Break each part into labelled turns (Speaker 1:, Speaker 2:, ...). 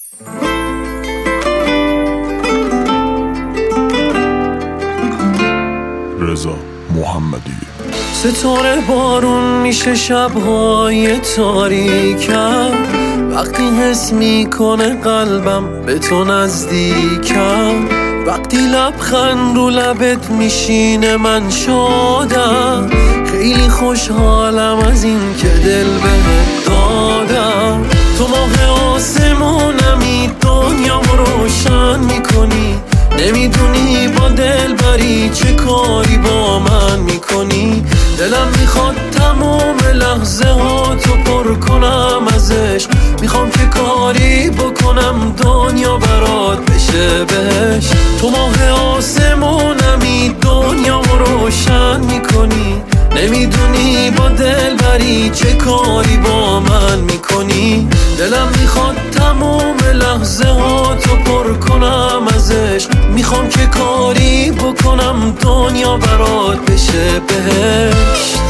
Speaker 1: رضا محمدی.
Speaker 2: ستاره بارون میشه شبهای تاریکم، وقتی حس میکنه قلبم به تو نزدیکم، وقتی لبخند رو لبت میشینه من شادم، خیلی خوشحالم از این که دل بهت دادم. تو ماه آسمونمی، دنیامو روشن میکنی، نمیدونی با دل بری چه کاری با من میکنی. دلم میخواد تمام لحظه ها تو پر کنم ازش، میخوام که کاری بکنم دنیا برات بشه بهش. تو ماه آسمونمی، دنیامو روشن میکنی، نمیدونی با دل بری چه کاری با من میکنی. دلم میخواد تمام لحظه ها تو پر کنم ازش، میخوام که کاری بکنم دنیا برات بشه بهشت.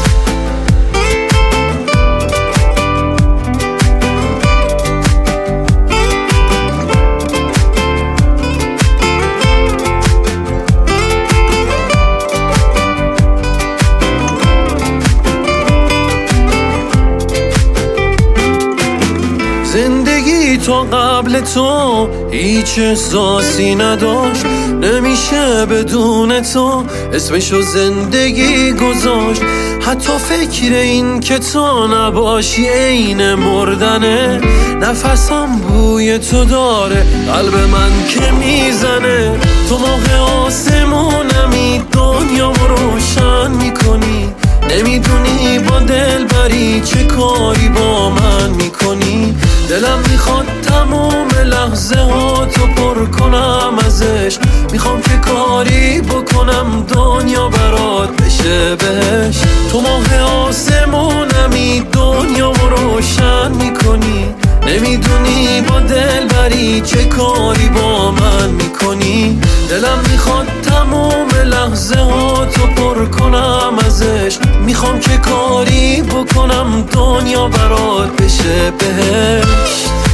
Speaker 2: زندگی تو قبل تو هیچ احساسی نداشت، نمیشه بدون تو اسمشو زندگی گذاشت. حتی فکر این که تو نباشی عین مردنه، نفسم بوی تو داره قلب من که میزنه. تو ماه آسمونمی، دنیامو روشن میکنی، نمیدونی با دل بری چه کاری با من میکنی. دلم میخواد تمام لحظه ها تو پر کنم ازش، میخوام که کاری بکنم دنیا برات بشه بهشت. تو ماه آسمونمی، دنیامو روشن میکنی، نمیدونی با دل بری چه کاری با من میکنی. دلم میخواد تمام لحظه ها تو پر کنم ازش، میخوام که کاری بکنم دنیا برات بشه بهشت.